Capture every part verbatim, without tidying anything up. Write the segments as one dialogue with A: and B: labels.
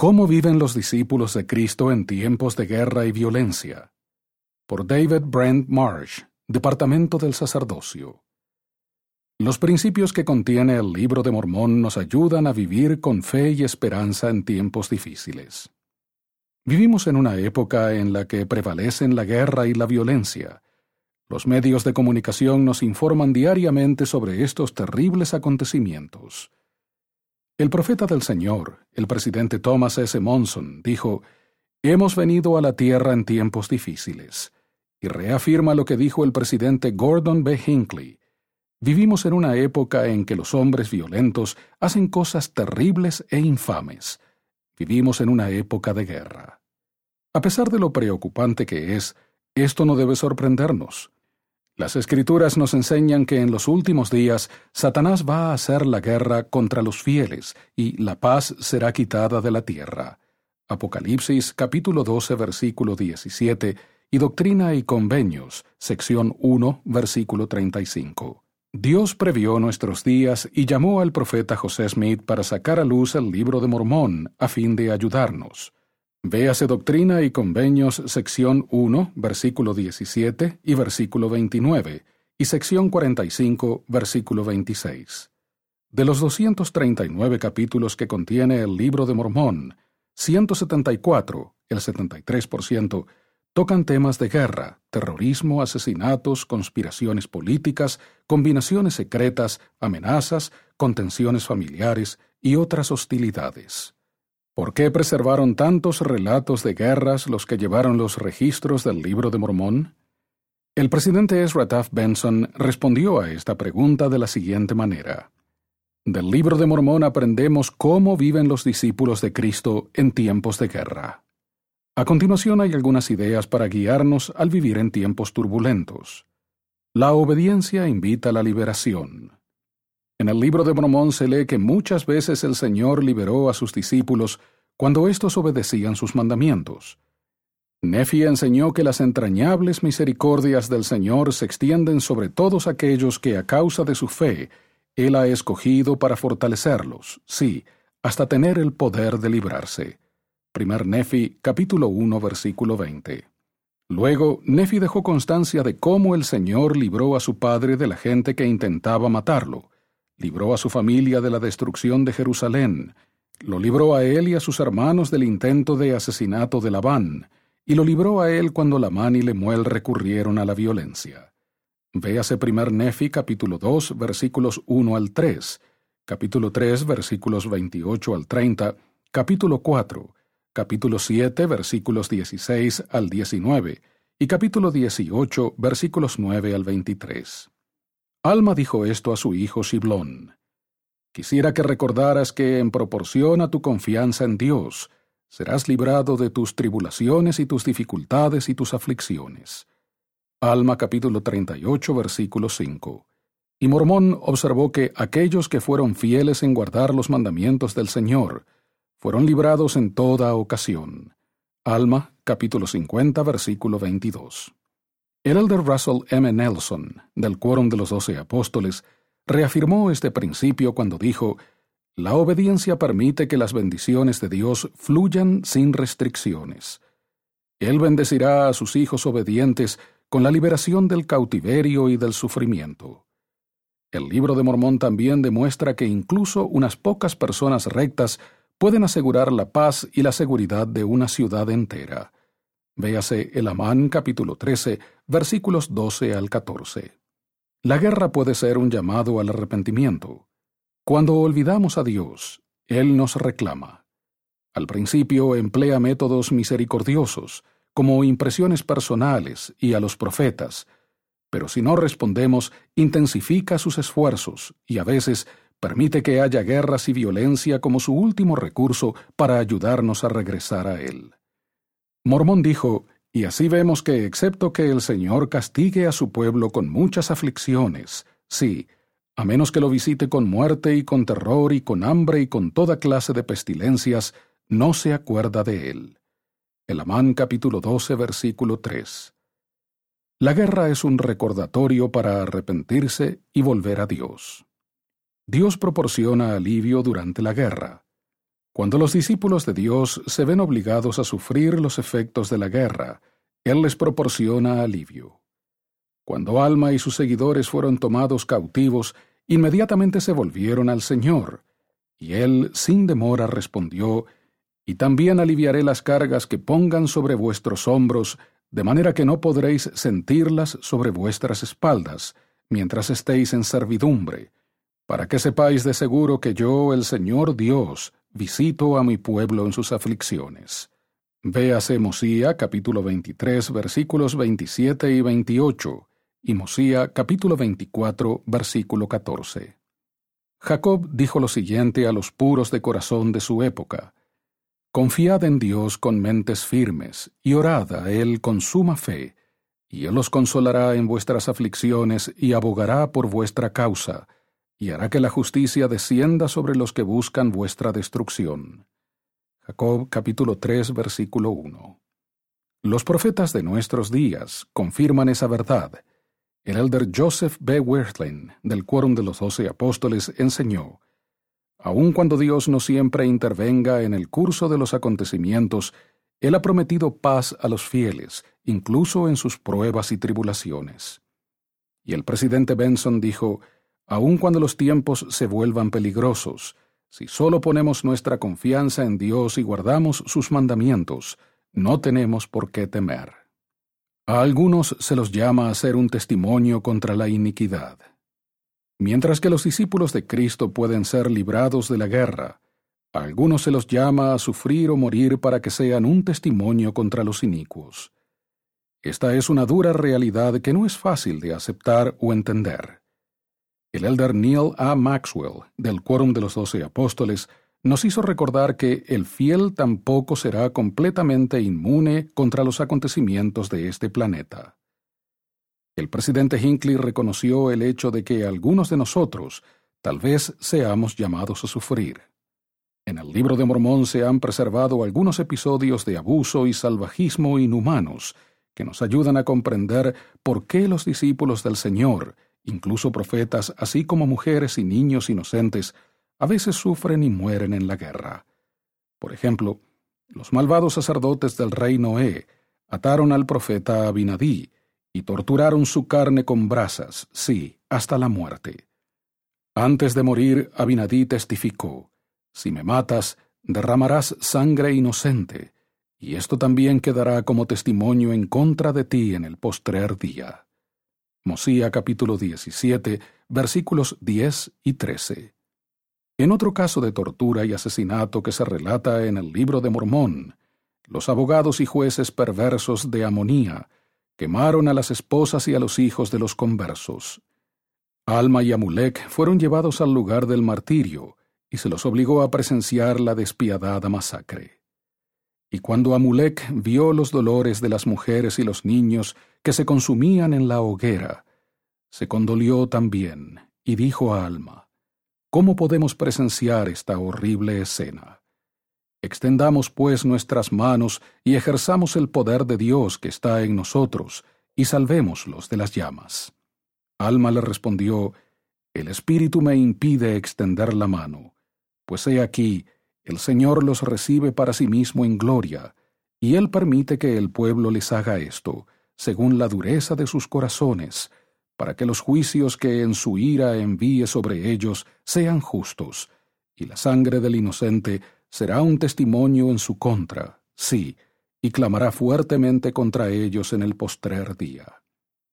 A: ¿Cómo viven los discípulos de Cristo en tiempos de guerra y violencia? Por David Brent Marsh, Departamento del Sacerdocio. Los principios que contiene el Libro de Mormón nos ayudan a vivir con fe y esperanza en tiempos difíciles. Vivimos en una época en la que prevalecen la guerra y la violencia. Los medios de comunicación nos informan diariamente sobre estos terribles acontecimientos. El profeta del Señor, el presidente Thomas S. Monson, dijo: «Hemos venido a la tierra en tiempos difíciles», y reafirma lo que dijo el presidente Gordon B. Hinckley: «Vivimos en una época en que los hombres violentos hacen cosas terribles e infames. Vivimos en una época de guerra». A pesar de lo preocupante que es, esto no debe sorprendernos. Las Escrituras nos enseñan que en los últimos días Satanás va a hacer la guerra contra los fieles y la paz será quitada de la tierra. Apocalipsis capítulo doce versículo diecisiete y Doctrina y Convenios, sección uno, versículo treinta y cinco. Dios previó nuestros días y llamó al profeta José Smith para sacar a luz el Libro de Mormón a fin de ayudarnos. Véase Doctrina y Convenios, sección uno, versículo diecisiete y versículo veintinueve, y sección cuarenta y cinco, versículo veintiséis. De los doscientos treinta y nueve capítulos que contiene el Libro de Mormón, ciento setenta y cuatro, el setenta y tres por ciento, tocan temas de guerra, terrorismo, asesinatos, conspiraciones políticas, combinaciones secretas, amenazas, contenciones familiares y otras hostilidades. ¿Por qué preservaron tantos relatos de guerras los que llevaron los registros del Libro de Mormón? El presidente Ezra Taft Benson respondió a esta pregunta de la siguiente manera: «Del Libro de Mormón aprendemos cómo viven los discípulos de Cristo en tiempos de guerra». A continuación hay algunas ideas para guiarnos al vivir en tiempos turbulentos. La obediencia invita a la liberación. En el Libro de Mormón se lee que muchas veces el Señor liberó a sus discípulos cuando éstos obedecían sus mandamientos. Nefi enseñó que las entrañables misericordias del Señor se extienden sobre todos aquellos que a causa de su fe Él ha escogido para fortalecerlos, sí, hasta tener el poder de librarse. Primer Nefi, capítulo uno, versículo veinte. Luego, Nefi dejó constancia de cómo el Señor libró a su padre de la gente que intentaba matarlo. Libró a su familia de la destrucción de Jerusalén, lo libró a él y a sus hermanos del intento de asesinato de Labán, y lo libró a él cuando Lamán y Lemuel recurrieron a la violencia. Véase Primer Nefi capítulo dos, versículos uno al tres, capítulo tres, versículos veintiocho al treinta, capítulo cuatro, capítulo siete, versículos dieciséis al diecinueve, y capítulo dieciocho, versículos nueve al veintitrés. Alma dijo esto a su hijo Shiblón: «Quisiera que recordaras que, en proporción a tu confianza en Dios, serás librado de tus tribulaciones y tus dificultades y tus aflicciones». Alma capítulo treinta y ocho, versículo cinco. Y Mormón observó que aquellos que fueron fieles en guardar los mandamientos del Señor fueron librados en toda ocasión. Alma capítulo cincuenta, versículo veintidós. El elder Russell M. Nelson, del Quórum de los Doce Apóstoles, reafirmó este principio cuando dijo: «La obediencia permite que las bendiciones de Dios fluyan sin restricciones. Él bendecirá a sus hijos obedientes con la liberación del cautiverio y del sufrimiento». El Libro de Mormón también demuestra que incluso unas pocas personas rectas pueden asegurar la paz y la seguridad de una ciudad entera. Véase Elamán capítulo trece, versículos doce al catorce. La guerra puede ser un llamado al arrepentimiento. Cuando olvidamos a Dios, Él nos reclama. Al principio emplea métodos misericordiosos, como impresiones personales y a los profetas, pero si no respondemos, intensifica sus esfuerzos y a veces permite que haya guerras y violencia como su último recurso para ayudarnos a regresar a Él. Mormón dijo: «Y así vemos que, excepto que el Señor castigue a su pueblo con muchas aflicciones, sí, a menos que lo visite con muerte y con terror y con hambre y con toda clase de pestilencias, no se acuerda de él». Elamán capítulo doce, versículo tres. La guerra es un recordatorio para arrepentirse y volver a Dios. Dios proporciona alivio durante la guerra. Cuando los discípulos de Dios se ven obligados a sufrir los efectos de la guerra, Él les proporciona alivio. Cuando Alma y sus seguidores fueron tomados cautivos, inmediatamente se volvieron al Señor, y Él sin demora respondió: «Y también aliviaré las cargas que pongan sobre vuestros hombros, de manera que no podréis sentirlas sobre vuestras espaldas, mientras estéis en servidumbre, para que sepáis de seguro que yo, el Señor Dios, visito a mi pueblo en sus aflicciones». Véase Mosía capítulo veintitrés, versículos veintisiete y veintiocho, y Mosía capítulo veinticuatro, versículo catorce. Jacob dijo lo siguiente a los puros de corazón de su época: «Confiad en Dios con mentes firmes, y orad a Él con suma fe, y Él os consolará en vuestras aflicciones y abogará por vuestra causa, y hará que la justicia descienda sobre los que buscan vuestra destrucción». Jacob capítulo tres, versículo uno. Los profetas de nuestros días confirman esa verdad. El elder Joseph B. Wirthlin, del Quórum de los Doce Apóstoles, enseñó: «Aun cuando Dios no siempre intervenga en el curso de los acontecimientos, Él ha prometido paz a los fieles, incluso en sus pruebas y tribulaciones». Y el presidente Benson dijo: «Aun cuando los tiempos se vuelvan peligrosos, si solo ponemos nuestra confianza en Dios y guardamos sus mandamientos, no tenemos por qué temer». A algunos se los llama a ser un testimonio contra la iniquidad. Mientras que los discípulos de Cristo pueden ser librados de la guerra, a algunos se los llama a sufrir o morir para que sean un testimonio contra los inicuos. Esta es una dura realidad que no es fácil de aceptar o entender. El elder Neil A. Maxwell, del Quórum de los Doce Apóstoles, nos hizo recordar que el fiel tampoco será completamente inmune contra los acontecimientos de este planeta. El presidente Hinckley reconoció el hecho de que algunos de nosotros tal vez seamos llamados a sufrir. En el Libro de Mormón se han preservado algunos episodios de abuso y salvajismo inhumanos que nos ayudan a comprender por qué los discípulos del Señor, incluso profetas, así como mujeres y niños inocentes, a veces sufren y mueren en la guerra. Por ejemplo, los malvados sacerdotes del rey Noé ataron al profeta Abinadí y torturaron su carne con brasas, sí, hasta la muerte. Antes de morir, Abinadí testificó: «Si me matas, derramarás sangre inocente, y esto también quedará como testimonio en contra de ti en el postrer día». Mosía capítulo diecisiete, versículos diez y trece. En otro caso de tortura y asesinato que se relata en el Libro de Mormón, los abogados y jueces perversos de Amonía quemaron a las esposas y a los hijos de los conversos. Alma y Amulek fueron llevados al lugar del martirio y se los obligó a presenciar la despiadada masacre. Y cuando Amulek vio los dolores de las mujeres y los niños que se consumían en la hoguera, se condolió también y dijo a Alma: «¿Cómo podemos presenciar esta horrible escena? Extendamos pues nuestras manos y ejerzamos el poder de Dios que está en nosotros, y salvémoslos de las llamas». Alma le respondió: «El Espíritu me impide extender la mano, pues he aquí, el Señor los recibe para sí mismo en gloria, y Él permite que el pueblo les haga esto, según la dureza de sus corazones, para que los juicios que en su ira envíe sobre ellos sean justos, y la sangre del inocente será un testimonio en su contra, sí, y clamará fuertemente contra ellos en el postrer día».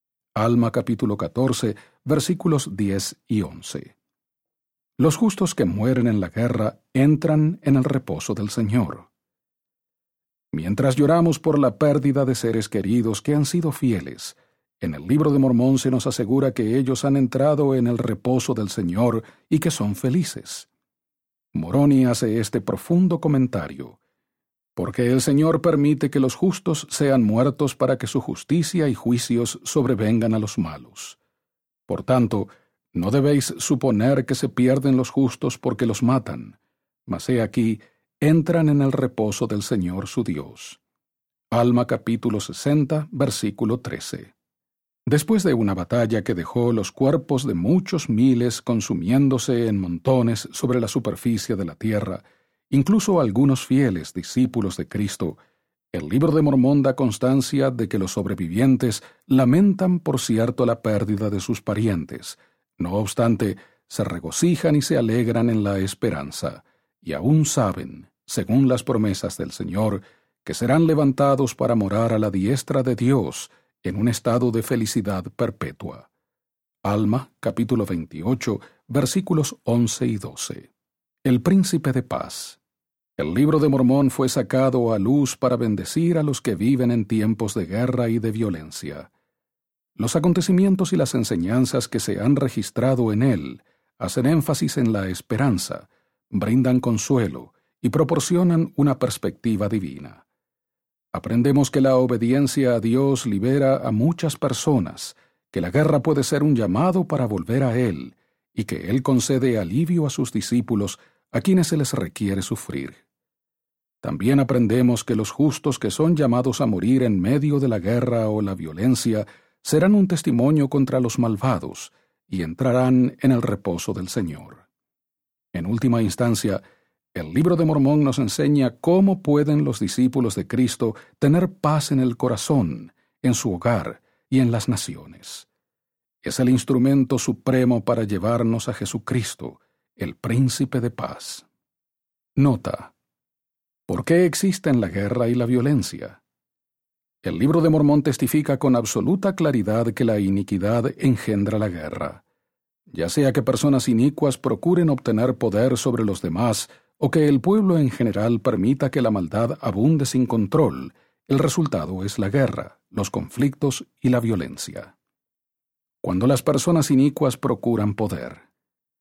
A: Alma capítulo catorce, versículos diez y once. Los justos que mueren en la guerra entran en el reposo del Señor. Mientras lloramos por la pérdida de seres queridos que han sido fieles, en el Libro de Mormón se nos asegura que ellos han entrado en el reposo del Señor y que son felices. Moroni hace este profundo comentario: «Porque el Señor permite que los justos sean muertos para que su justicia y juicios sobrevengan a los malos. Por tanto, no debéis suponer que se pierden los justos porque los matan, mas he aquí, entran en el reposo del Señor su Dios». Alma capítulo sesenta, versículo trece. Después de una batalla que dejó los cuerpos de muchos miles consumiéndose en montones sobre la superficie de la tierra, incluso algunos fieles discípulos de Cristo, el Libro de Mormón da constancia de que los sobrevivientes lamentan por cierto la pérdida de sus parientes. No obstante, se regocijan y se alegran en la esperanza, y aún saben, según las promesas del Señor, que serán levantados para morar a la diestra de Dios en un estado de felicidad perpetua. Alma, capítulo veintiocho, versículos once y doce. El Príncipe de Paz. El Libro de Mormón fue sacado a luz para bendecir a los que viven en tiempos de guerra y de violencia. Los acontecimientos y las enseñanzas que se han registrado en él hacen énfasis en la esperanza, brindan consuelo y proporcionan una perspectiva divina. Aprendemos que la obediencia a Dios libera a muchas personas, que la guerra puede ser un llamado para volver a Él, y que Él concede alivio a sus discípulos a quienes se les requiere sufrir. También aprendemos que los justos que son llamados a morir en medio de la guerra o la violencia serán un testimonio contra los malvados y entrarán en el reposo del Señor. En última instancia, el Libro de Mormón nos enseña cómo pueden los discípulos de Cristo tener paz en el corazón, en su hogar y en las naciones. Es el instrumento supremo para llevarnos a Jesucristo, el Príncipe de Paz. Nota: ¿por qué existen la guerra y la violencia? El Libro de Mormón testifica con absoluta claridad que la iniquidad engendra la guerra. Ya sea que personas inicuas procuren obtener poder sobre los demás o que el pueblo en general permita que la maldad abunde sin control, el resultado es la guerra, los conflictos y la violencia. Cuando las personas inicuas procuran poder.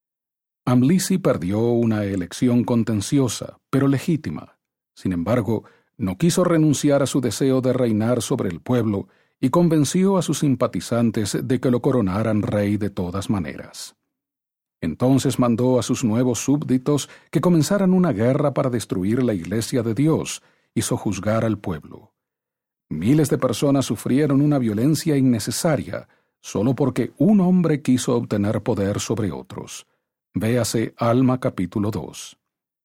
A: Amlici perdió una elección contenciosa, pero legítima. Sin embargo, no quiso renunciar a su deseo de reinar sobre el pueblo y convenció a sus simpatizantes de que lo coronaran rey de todas maneras. Entonces mandó a sus nuevos súbditos que comenzaran una guerra para destruir la iglesia de Dios y sojuzgar al pueblo. Miles de personas sufrieron una violencia innecesaria solo porque un hombre quiso obtener poder sobre otros. Véase Alma capítulo dos.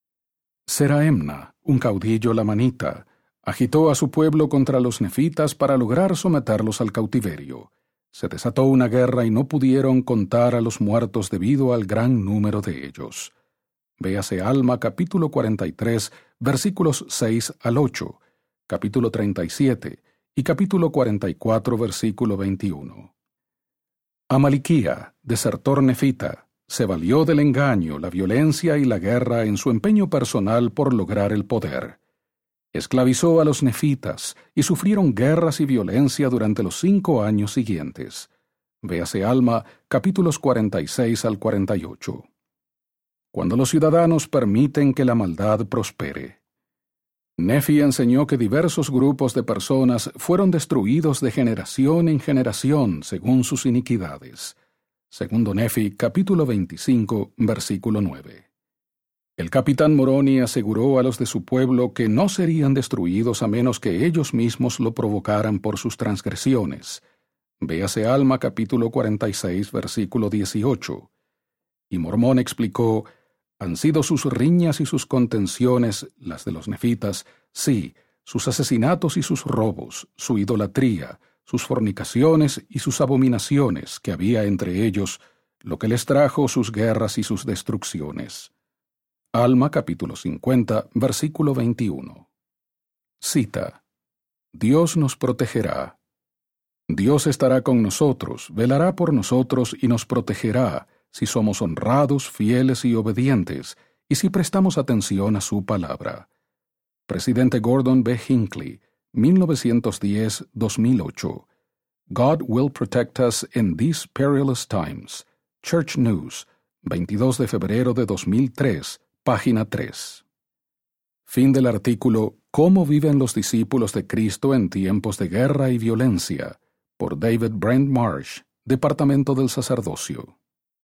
A: Seraemna, un caudillo lamanita, agitó a su pueblo contra los nefitas para lograr someterlos al cautiverio. Se desató una guerra y no pudieron contar a los muertos debido al gran número de ellos. Véase Alma capítulo cuarenta y tres, versículos seis al ocho, capítulo treinta y siete y capítulo cuarenta y cuatro, versículo veintiuno. Amaliquía, desertor nefita, se valió del engaño, la violencia y la guerra en su empeño personal por lograr el poder. Esclavizó a los nefitas y sufrieron guerras y violencia durante los cinco años siguientes. Véase Alma, capítulos cuarenta y seis al cuarenta y ocho. Cuando los ciudadanos permiten que la maldad prospere. Nefi enseñó que diversos grupos de personas fueron destruidos de generación en generación según sus iniquidades. Segundo Nefi, capítulo veinticinco, versículo nueve. El capitán Moroni aseguró a los de su pueblo que no serían destruidos a menos que ellos mismos lo provocaran por sus transgresiones. Véase Alma capítulo cuarenta y seis, versículo dieciocho. Y Mormón explicó: han sido sus riñas y sus contenciones, las de los nefitas, sí, sus asesinatos y sus robos, su idolatría, sus fornicaciones y sus abominaciones que había entre ellos, lo que les trajo sus guerras y sus destrucciones. Alma capítulo cincuenta, versículo veintiuno. Cita: Dios nos protegerá. Dios estará con nosotros, velará por nosotros y nos protegerá, si somos honrados, fieles y obedientes, y si prestamos atención a su palabra. Presidente Gordon B. Hinckley, mil novecientos diez a dos mil ocho. God will protect us in these perilous times. Church News, veintidós de febrero de dos mil tres, página tres. Fin del artículo ¿Cómo viven los discípulos de Cristo en tiempos de guerra y violencia? Por David Brent Marsh, Departamento del Sacerdocio.